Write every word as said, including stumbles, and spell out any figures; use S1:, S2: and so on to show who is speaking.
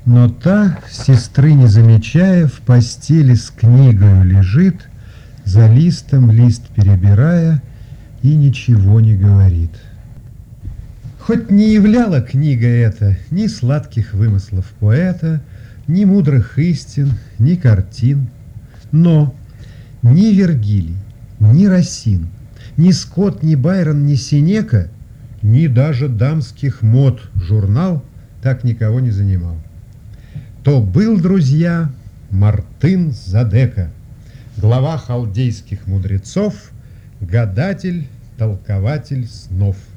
S1: Но та, сестры не замечая, в постели с книгою лежит, за листом лист перебирая, и ничего не говорит. Хоть не являла книга эта ни сладких вымыслов поэта, ни мудрых истин, ни картин, но ни Вергилий, ни Расин, ни Скотт, ни Байрон, ни Сенека, ни даже дамских мод журнал так никого не занимал. То был, друзья, Мартын Задека, глава халдейских мудрецов, гадатель, толкователь снов.